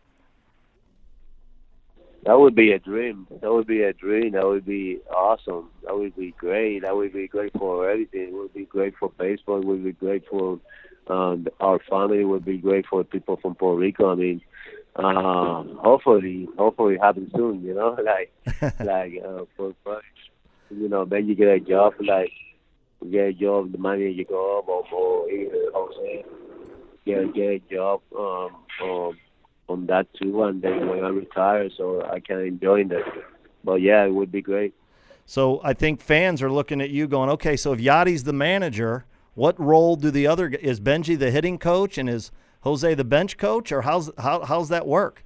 That would be a dream. That would be awesome. That would be great. That would be great for everything. It would be great for baseball. It would be great for our family. It would be great for people from Puerto Rico. I mean, hopefully it happens soon. Then you get a job. The money you go up, or Jose get a job. On that too, and then when I retire, so I can enjoy that. But yeah, it would be great. So I think fans are looking at you going, okay, so if Yadi's the manager, what role do is Benji the hitting coach and is Jose the bench coach, or how's that work?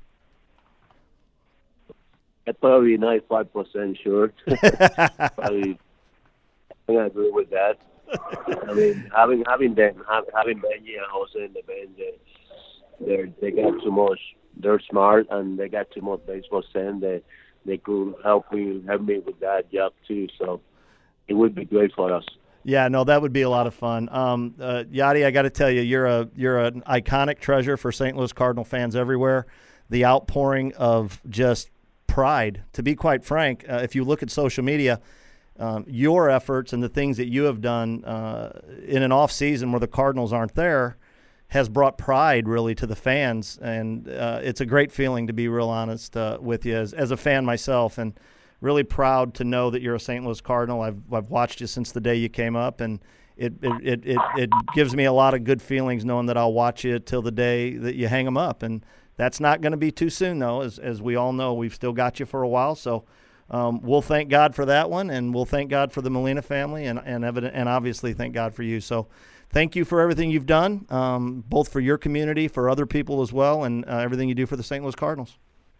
I'm probably 95% sure. Probably, I agree with that. I mean, having Benji and Jose in the bench. They got too much. They're smart and they got too much baseball sense. They could help me with that job too. So it would be great for us. Yeah, no, that would be a lot of fun. Yadi, I got to tell you, you're an iconic treasure for St. Louis Cardinal fans everywhere. The outpouring of just pride. To be quite frank, if you look at social media, your efforts and the things that you have done in an off season where the Cardinals aren't there has brought pride really to the fans, and it's a great feeling, to be real honest with you as a fan myself, and really proud to know that you're a St. Louis Cardinal. I've watched you since the day you came up, and it gives me a lot of good feelings knowing that I'll watch you till the day that you hang them up, and that's not going to be too soon though. As we all know, we've still got you for a while, so we'll thank God for that one, and we'll thank God for the Molina family, and obviously thank God for you. So thank you for everything you've done, both for your community, for other people as well, and everything you do for the St. Louis Cardinals.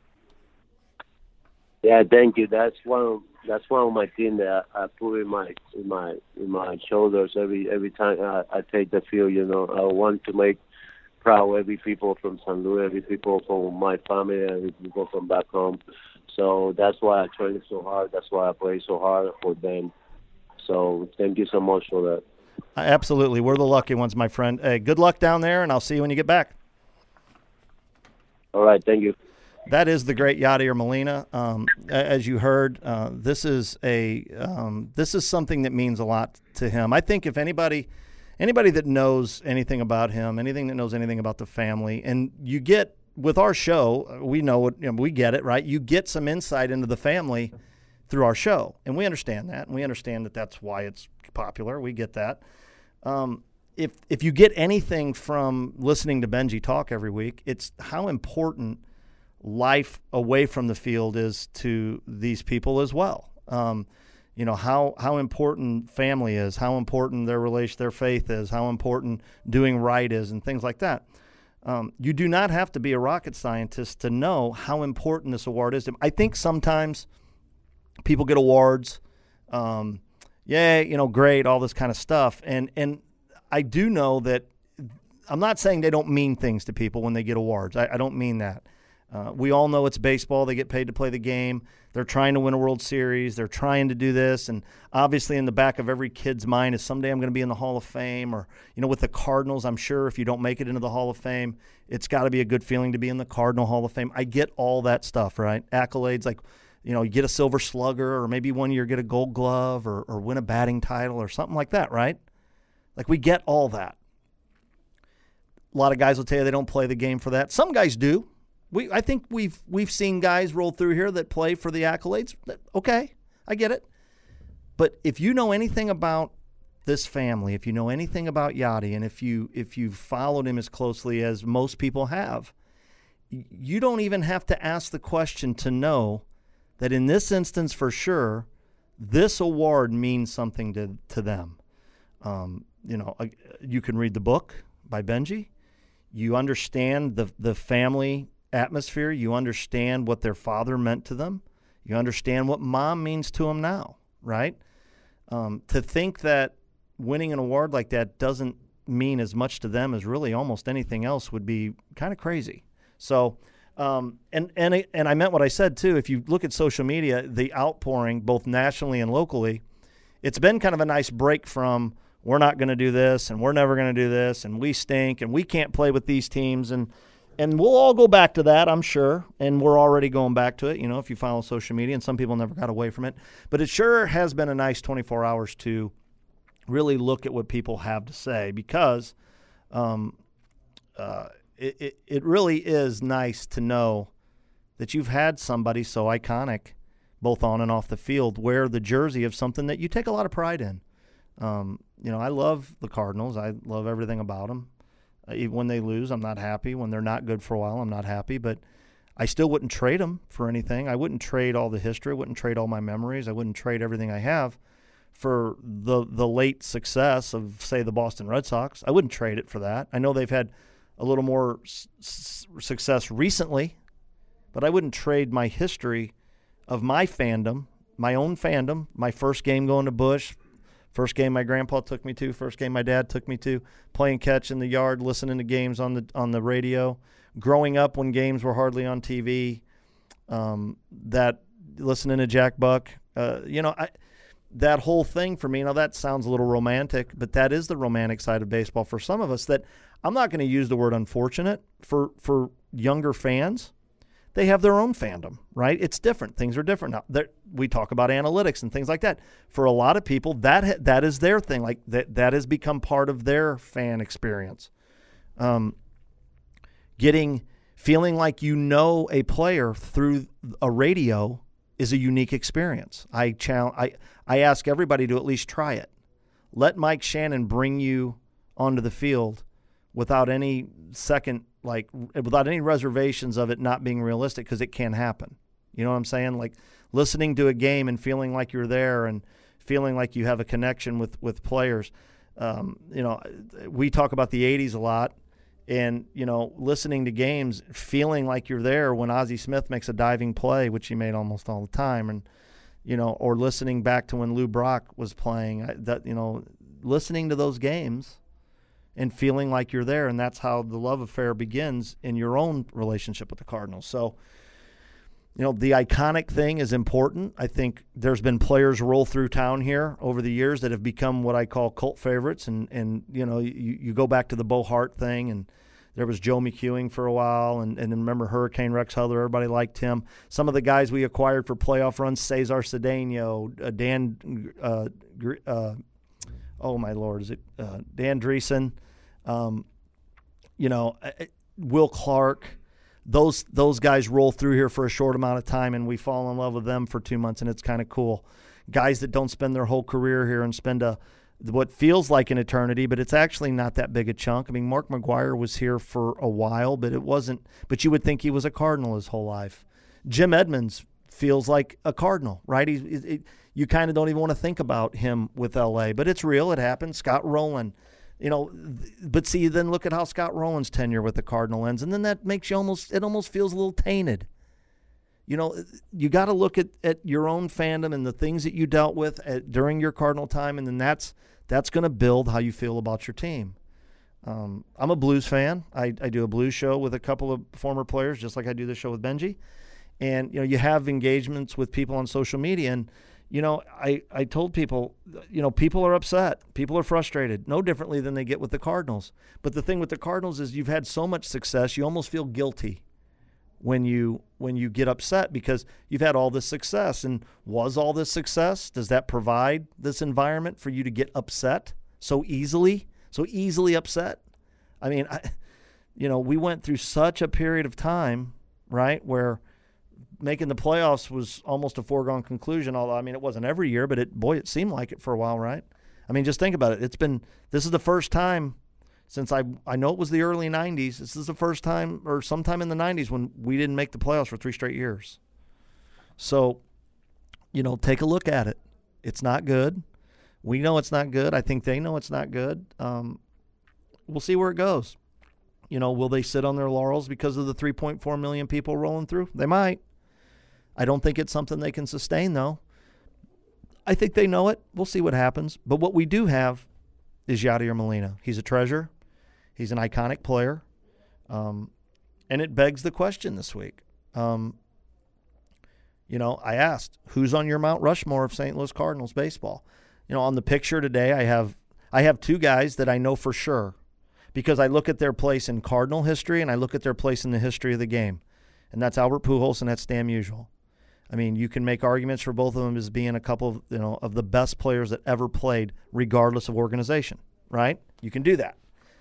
Yeah, thank you. That's one of my things that I put in my shoulders every time I take the field. I want to make proud every people from St. Louis, every people from my family, every people from back home. So that's why I train so hard. That's why I play so hard for them. So thank you so much for that. Absolutely. We're the lucky ones, my friend. Hey, good luck down there, and I'll see you when you get back. All right. Thank you. That is the great Yadier Molina. As you heard, this is something that means a lot to him. I think if anybody that knows anything about him, anything that knows anything about the family, and you get with our show, we know it, we get it, right? You get some insight into the family through our show, and we understand that, and we understand that that's why it's popular. We get that. If you get anything from listening to Benji talk every week, it's how important life away from the field is to these people as well. How important family is, how important their faith is, how important doing right is, and things like that. You do not have to be a rocket scientist to know how important this award is. I think sometimes people get awards, great, all this kind of stuff. And I do know that I'm not saying they don't mean things to people when they get awards. I don't mean that. We all know it's baseball. They get paid to play the game. They're trying to win a World Series. They're trying to do this. And obviously in the back of every kid's mind is someday I'm going to be in the Hall of Fame. Or, with the Cardinals, I'm sure if you don't make it into the Hall of Fame, it's got to be a good feeling to be in the Cardinal Hall of Fame. I get all that stuff, right? Accolades like, you get a Silver Slugger, or maybe one year get a Gold Glove, or win a batting title or something like that, right? Like, we get all that. A lot of guys will tell you they don't play the game for that. Some guys do. I think we've seen guys roll through here that play for the accolades. Okay, I get it. But if you know anything about this family, if you know anything about Yadi, and if you've followed him as closely as most people have, you don't even have to ask the question to know that in this instance, for sure, this award means something to them. You can read the book by Benji. You understand the family atmosphere. You understand what their father meant to them. You understand what mom means to them now, right? To think that winning an award like that doesn't mean as much to them as really almost anything else would be kind of crazy. So, and I meant what I said too. If you look at social media, the outpouring both nationally and locally, it's been kind of a nice break from we're not going to do this and we're never going to do this and we stink and we can't play with these teams, and we'll all go back to that, I'm sure, and we're already going back to it, if you follow social media, and some people never got away from it. But it sure has been a nice 24 hours to really look at what people have to say, because it really is nice to know that you've had somebody so iconic, both on and off the field, wear the jersey of something that you take a lot of pride in. I love the Cardinals. I love everything about them. When they lose, I'm not happy. When they're not good for a while, I'm not happy. But I still wouldn't trade them for anything. I wouldn't trade all the history. I wouldn't trade all my memories. I wouldn't trade everything I have for the late success of, say, the Boston Red Sox. I wouldn't trade it for that. I know they've had a little more success recently, but I wouldn't trade my history of my fandom, my own fandom, my first game going to Busch, first game my grandpa took me to, first game my dad took me to, playing catch in the yard, listening to games on the radio, growing up when games were hardly on TV, that listening to Jack Buck, that whole thing for me. Now that sounds a little romantic, but that is the romantic side of baseball for some of us. That I'm not going to use the word unfortunate for younger fans. They have their own fandom, right? It's different. Things are different now. We talk about analytics and things like that. For a lot of people, that is their thing. Like that has become part of their fan experience. Feeling like a player through a radio is a unique experience. I ask everybody to at least try it. Let Mike Shannon bring you onto the field without any without any reservations of it not being realistic, because it can happen. You know what I'm saying? Like listening to a game and feeling like you're there and feeling like you have a connection with players. We talk about the 80s a lot, and, listening to games, feeling like you're there when Ozzie Smith makes a diving play, which he made almost all the time, and, or listening back to when Lou Brock was playing, listening to those games and feeling like you're there, and that's how the love affair begins in your own relationship with the Cardinals. So, the iconic thing is important. I think there's been players roll through town here over the years that have become what I call cult favorites, and you go back to the Bo Hart thing and There was Joe McEwing for a while, and then remember Hurricane Rex Hudler, everybody liked him. Some of the guys we acquired for playoff runs, Cesar Cedeno, Dan Dreesen, Will Clark. Those guys roll through here for a short amount of time, and we fall in love with them for 2 months, and it's kind of cool. Guys that don't spend their whole career here and spend what feels like an eternity, but it's actually not that big a chunk. I mean, Mark McGwire was here for a while, but it wasn't. But you would think he was a Cardinal his whole life. Jim Edmonds feels like a Cardinal, right? You kind of don't even want to think about him with L.A., but it's real. It happened. Scott Rowland, but see, then look at how Scott Rowland's tenure with the Cardinal ends, and then that makes you almost feels a little tainted. You got to look at your own fandom and the things that you dealt with during your Cardinal time, and then that's going to build how you feel about your team. I'm a Blues fan. I do a Blues show with a couple of former players, just like I do this show with Benji. And, you have engagements with people on social media, and, I told people, people are upset. People are frustrated, no differently than they get with the Cardinals. But the thing with the Cardinals is you've had so much success, you almost feel guilty when you get upset because you've had all this success. And was all this success, does that provide this environment for you to get upset so easily upset? I mean, we went through such a period of time, right, where making the playoffs was almost a foregone conclusion, although, I mean, it wasn't every year, but it seemed like it for a while, right? I mean, just think about it. This is the first time since I know it was the early 90s. This is the first time or sometime in the 90s when we didn't make the playoffs for 3 straight years. So, take a look at it. It's not good. We know it's not good. I think they know it's not good. We'll see where it goes. Will they sit on their laurels because of the 3.4 million people rolling through? They might. I don't think it's something they can sustain, though. I think they know it. We'll see what happens. But what we do have is Yadier Molina. He's a treasure. He's an iconic player. And it begs the question this week. I asked, who's on your Mount Rushmore of St. Louis Cardinals baseball? On the picture today, I have 2 guys that I know for sure because I look at their place in Cardinal history and I look at their place in the history of the game. And that's Albert Pujols and that's Stan Musial. I mean, you can make arguments for both of them as being a couple of, of the best players that ever played, regardless of organization, right? You can do that.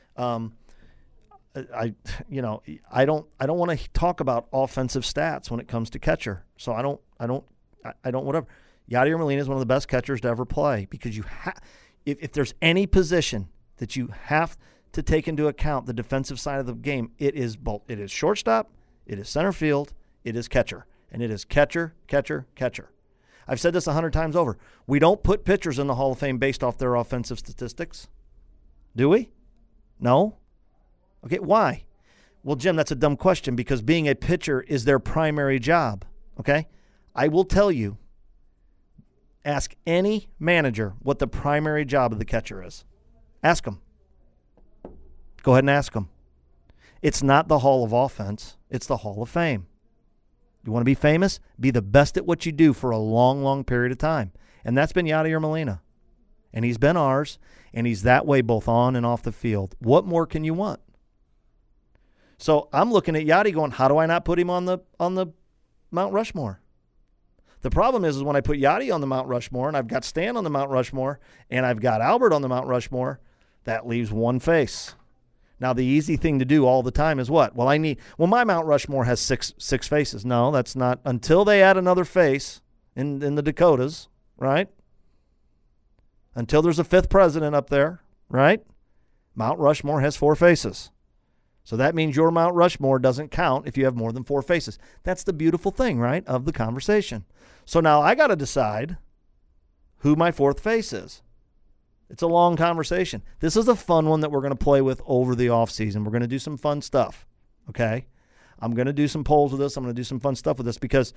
I don't want to talk about offensive stats when it comes to catcher. So I don't whatever. Yadier Molina is one of the best catchers to ever play because if there's any position that you have to take into account the defensive side of the game, it is both. It is shortstop, it is center field, it is catcher. And it is catcher, catcher, catcher. I've said this 100 times over. We don't put pitchers in the Hall of Fame based off their offensive statistics. Do we? No? Okay, why? Well, Jim, that's a dumb question because being a pitcher is their primary job, okay? I will tell you, ask any manager what the primary job of the catcher is. Ask them. Go ahead and ask them. It's not the Hall of Offense. It's the Hall of Fame. You want to be famous? Be the best at what you do for a long, long period of time. And that's been Yadier Molina. And he's been ours, and he's that way both on and off the field. What more can you want? So I'm looking at Yadi going, how do I not put him on the Mount Rushmore? The problem is when I put Yadi on the Mount Rushmore, and I've got Stan on the Mount Rushmore, and I've got Albert on the Mount Rushmore, that leaves one face. Now, the easy thing to do all the time is what? Well, my Mount Rushmore has six faces. No, that's not. Until they add another face in the Dakotas, right? Until there's a 5th president up there, right? Mount Rushmore has 4 faces. So that means your Mount Rushmore doesn't count if you have more than 4 faces. That's the beautiful thing, right, of the conversation. So now I got to decide who my 4th face is. It's a long conversation. This is a fun one that we're going to play with over the offseason. We're going to do some fun stuff, okay? I'm going to do some polls with this. I'm going to do some fun stuff with this because,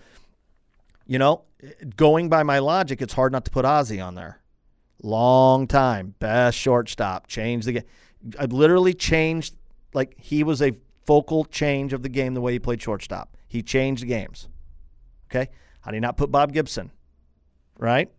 going by my logic, it's hard not to put Ozzie on there. Long time, best shortstop, changed the game. I literally changed, he was a focal change of the game the way he played shortstop. He changed the games, okay? How do you not put Bob Gibson, right?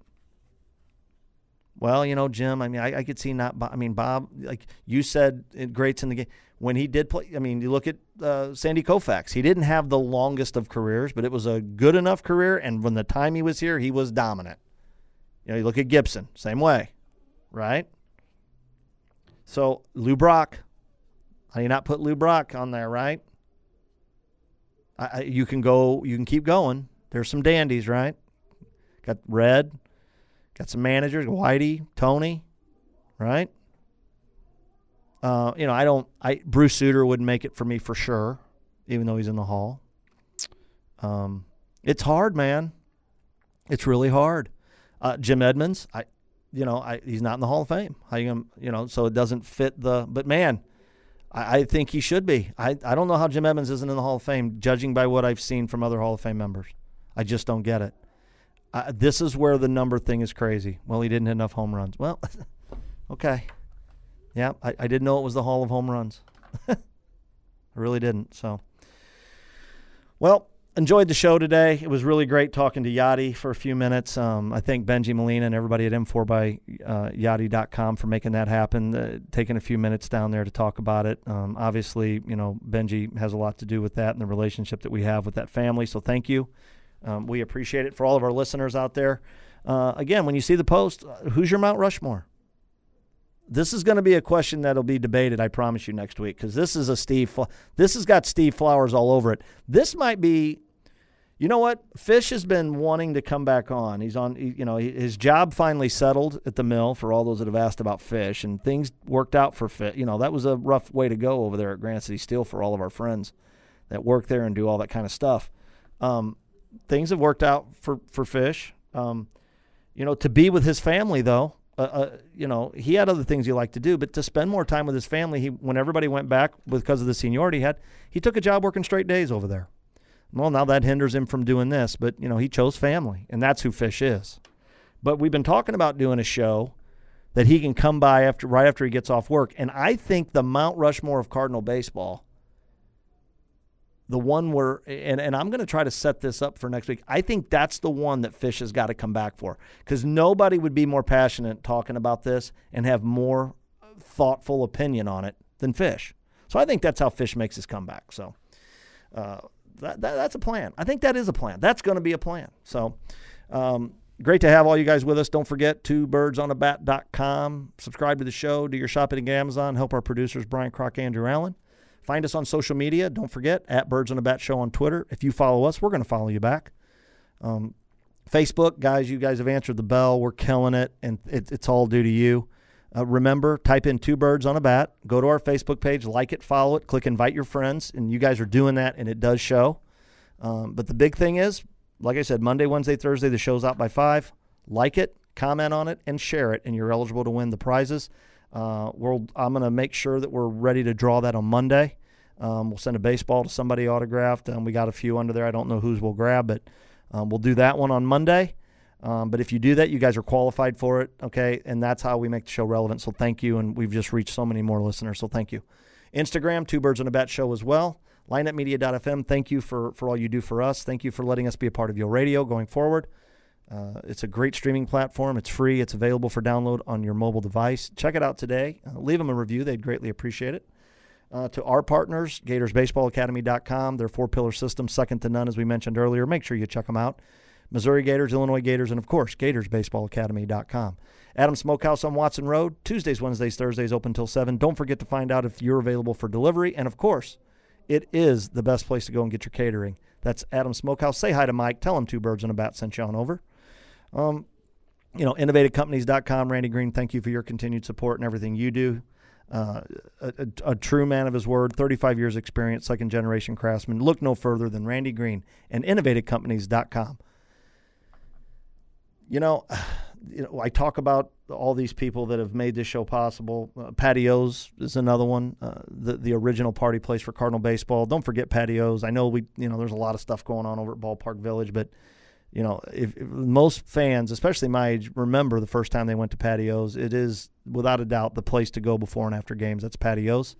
Well, Jim, I could see not – Bob, like you said, greats in the game. when he did play, I mean, you look at Sandy Koufax. He didn't have the longest of careers, but it was a good enough career, and when the time he was here, he was dominant. You know, you look at Gibson, same way, right? So, Lou Brock. How do you not put Lou Brock on there, right? You can keep going. There's some dandies, right? Got Red, got some managers, Whitey, Tony, right? Bruce Sutter wouldn't make it for me for sure, even though he's in the Hall. It's hard, man. It's really hard. Jim Edmonds, he's not in the Hall of Fame. How you gonna, so it doesn't fit but man, I think he should be. I don't know how Jim Edmonds isn't in the Hall of Fame, judging by what I've seen from other Hall of Fame members. I just don't get it. This is where the number thing is crazy. Well, he didn't hit enough home runs. Well, okay. Yeah, I didn't know it was the Hall of Home Runs. I really didn't. So, well, enjoyed the show today. It was really great talking to Yadi for a few minutes. I thank Benji Molina and everybody at M4ByYadi.com for making that happen, taking a few minutes down there to talk about it. Obviously, Benji has a lot to do with that and the relationship that we have with that family, so thank you. We appreciate it. For all of our listeners out there, again, when you see the post, who's your Mount Rushmore? This is going to be a question that'll be debated, I promise you, next week, because this is this has got Steve Flowers all over it. This might be, you know what? Fish has been wanting to come back on. He's on, his job finally settled at the mill for all those that have asked about Fish, and things worked out for Fish. That was a rough way to go over there at Granite City Steel for all of our friends that work there and do all that kind of stuff. Things have worked out for Fish. To be with his family, though, he had other things he liked to do, but to spend more time with his family, when everybody went back because of the seniority he took a job working straight days over there. Well, now that hinders him from doing this, but, he chose family, and that's who Fish is. But we've been talking about doing a show that he can come by right after he gets off work, and I think the Mount Rushmore of Cardinal baseball, the one where, and I'm going to try to set this up for next week, I think that's the one that Fish has got to come back for, because nobody would be more passionate talking about this and have more thoughtful opinion on it than Fish. So I think that's how Fish makes his comeback. So that's a plan. I think that is a plan. That's going to be a plan. So great to have all you guys with us. Don't forget, twobirdsonthebat.com. Subscribe to the show. Do your shopping at Amazon. Help our producers, Brian Crock, Andrew Allen. Find us on social media. Don't forget, at Birds on the Bat Show on Twitter. If you follow us, we're going to follow you back. Facebook, guys, you guys have answered the bell. We're killing it, and it's all due to you. Remember, type in Two Birds on a Bat. Go to our Facebook page, like it, follow it, click invite your friends, and you guys are doing that, and it does show. But the big thing is, like I said, Monday, Wednesday, Thursday, the show's out by 5. Like it, comment on it, and share it, and you're eligible to win the prizes. I'm going to make sure that we're ready to draw that on Monday. We'll send a baseball to somebody autographed. We got a few under there. I don't know whose we'll grab, but we'll do that one on Monday. But if you do that, you guys are qualified for it, okay? And that's how we make the show relevant. So thank you, and we've just reached so many more listeners, so thank you. Instagram, Two Birds on a Bat Show as well. LineUpMedia.fm, thank you for all you do for us. Thank you for letting us be a part of your radio going forward. It's a great streaming platform. It's free. It's available for download on your mobile device. Check it out today. Leave them a review. They'd greatly appreciate it. To our partners, GatorsBaseballAcademy.com, their 4-pillar system, second to none, as we mentioned earlier. Make sure you check them out. Missouri Gators, Illinois Gators, and, of course, GatorsBaseballAcademy.com. Adams Smokehouse on Watson Road, Tuesdays, Wednesdays, Thursdays, open till 7. Don't forget to find out if you're available for delivery. And, of course, it is the best place to go and get your catering. That's Adams Smokehouse. Say hi to Mike. Tell him Two Birds on a Bat sent you on over. InnovativeCompanies.com. Randy Green, thank you for your continued support and everything you do. A true man of his word, 35 years experience, second-generation craftsman. Look no further than Randy Green and InnovativeCompanies.com. I talk about all these people that have made this show possible. Patios is another one, the original party place for Cardinal baseball. Don't forget Patios. I know there's a lot of stuff going on over at Ballpark Village, but if most fans, especially my age, remember the first time they went to Patios, it is without a doubt the place to go before and after games. That's Patios.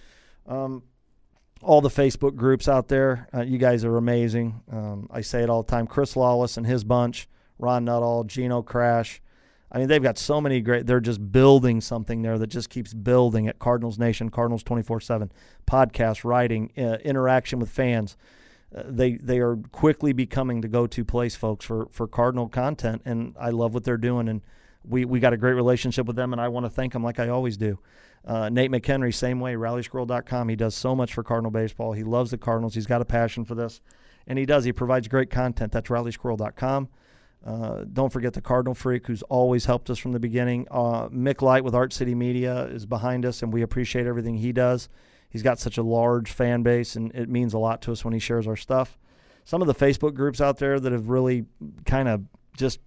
All the Facebook groups out there, you guys are amazing. I say it all the time. Chris Lawless and his bunch, Ron Nuttall, Gino Crash, I mean, they've got so many great – they're just building something there that just keeps building at Cardinals Nation, Cardinals 24/7, podcast, writing, interaction with fans. They are quickly becoming the go-to place, folks, for Cardinal content, and I love what they're doing. And we got a great relationship with them, and I want to thank them like I always do. Nate McHenry, same way, rallysquirrel.com. He does so much for Cardinal baseball. He loves the Cardinals. He's got a passion for this, and he does. He provides great content. That's rallysquirrel.com. Don't forget the Cardinal Freak, who's always helped us from the beginning. Mick Light with Art City Media is behind us, and we appreciate everything he does. He's got such a large fan base, and it means a lot to us when he shares our stuff. Some of the Facebook groups out there that have really kind of just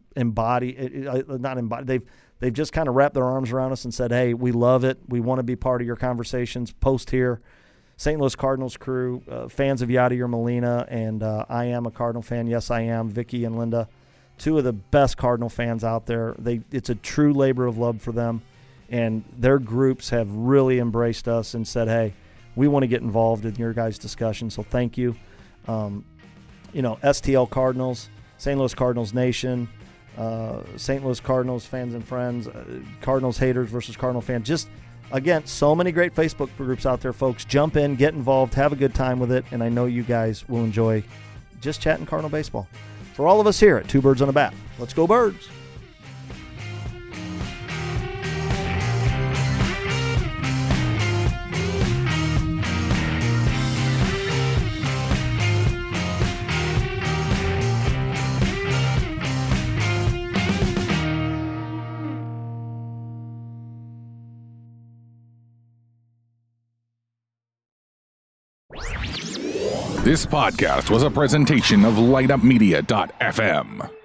they've just kind of wrapped their arms around us and said, hey, we love it. We want to be part of your conversations. Post here. St. Louis Cardinals crew, fans of Yadier Molina, and I am a Cardinal fan. Yes, I am. Vicky and Linda. Two of the best Cardinal fans out there. It's a true labor of love for them, and their groups have really embraced us and said, hey, we want to get involved in your guys' discussion, so thank you. STL Cardinals, St. Louis Cardinals Nation, St. Louis Cardinals fans and friends, Cardinals haters versus Cardinal fans. Just, again, so many great Facebook groups out there, folks. Jump in, get involved, have a good time with it, and I know you guys will enjoy just chatting Cardinal baseball. For all of us here at Two Birds on a Bat, let's go Birds. This podcast was a presentation of LightUpMedia.fm.